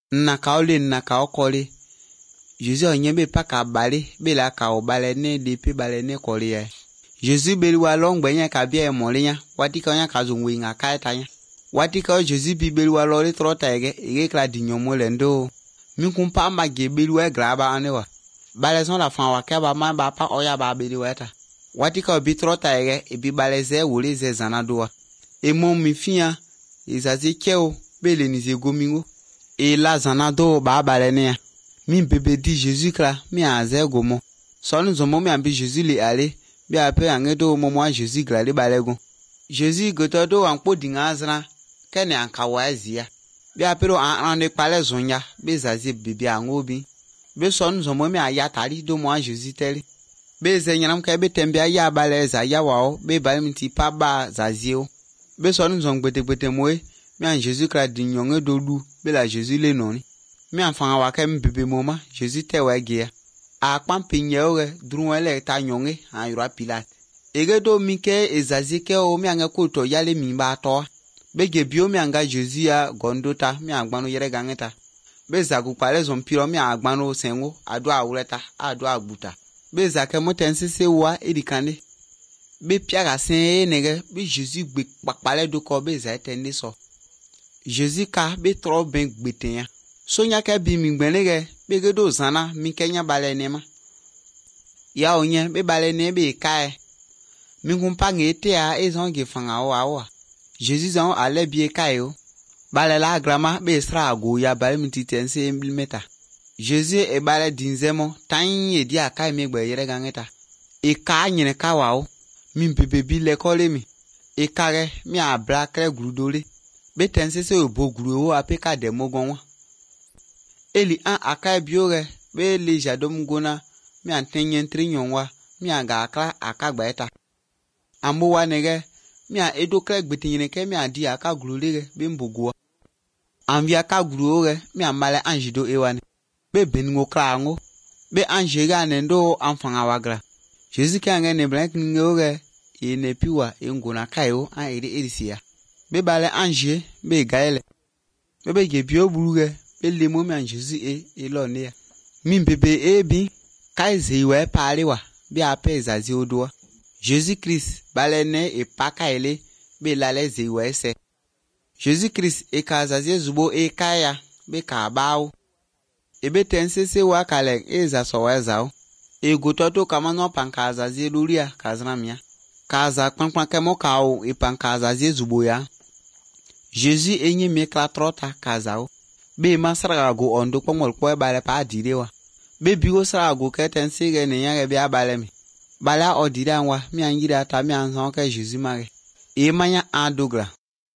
Na kaole na kaokole. Jésus a nyembe pa ka balé, be la ka o balene depuis balene kolia. Jésus beli wa long benya ka bia molinya, wati ka nya ka zungwi nga ka tanya. Wati ka Jésus bi beli wa lori trota ege kla dinyomo lendo. Mi kumpa ma ge beli wa graba anewa. Balezon la fan wa ka ba ma ba pa oya ba beli wa ta. Wati ka bi trota e bi baleze wole ze zanadoa. E mon mi fia, izazi keo, bele ni ze gomingo. E la zanado ba balene. Mi bébé dit Jésus kla, mi a ze gomo. Son zomo mi ambi Jésus li ale, bi ape angedo momo Jésus kla li balego. Jésus gotodo anpo dingazna, kene ankawazia. Bi apero an ne pale zonya, be zazi bibi angobi. Be son zomo mi ayatali do mo Jésus teli. Be zenyanam ka be tembe aya baleza ya wao, be balimti pa ba zazio. Be son zong bete moe, mi an Jésus kla dinyonge dolu, be la Jésus le noni. Mi enfant wa kem bebe moma Jésus te wege a kpampe nyewe druwele ta nyonge an yura Pilate ege do mi ke ezazike o mi anga ko to yale mi ba to bege bio mi anga Jésus ya gondota mi agbanu yere gangeta be zagu pale zompiro mi agbanu sengo ado awuleta ado agbuta be zake motensese wa edikane be piaga sen nege be Jésus gbe papale do ko be za tende so Jésus ka be tro ben gbeten Sonya ke bi mi gbenege bege do zana mi kenya balene ma ya onye be balene be kai mi kumpa ngete a ezonge fanga wa Jésus zan ale bi kai o balela grama be sra ago ya bal mi titense meta Jésus e bale dinzemo tan ye di akai mi gbe yere gangeta e ka nyine ka wa o mi bebe bi le kole mi e kare mi abra kre grudole be tense se obogru o apeka demogon Eli an akai biore be le jadom gona mi antenyen trinyonwa mi aga akra akagbaeta ambo wanege mi a edokre gbetinyene ke mi adi aka glulire be mbogwa anvi aka gluore mi amale anjido ewane be bengo krango be anjega nendo anfanga wagra Jésus kange ne blank ngore e ne piwa e ngona kayo an ede edisia be bale anje be gaele be ge bio buluge Ele mo mi an Jésus e lo ne mi bebe bi kaize we palewa bi ape zazi odoa Jésus Christ balene e pakaele be lale ze we se Jésus Christ e kazazi zubo e kaya be ka bawo e be tensese wa kale e za so wezao e gototo kama no pankazazi luria kazramia kaza kpankpan kemo kawo e pankazazi zubo ya Jésus enye me klatrota kazao Be masrago ondo pomol ko bale pa direwa be bigo srago keten sige ne yare bia bale mi bala odire anwa mi anjira ta mi anson ka Jésus mare e manya adogra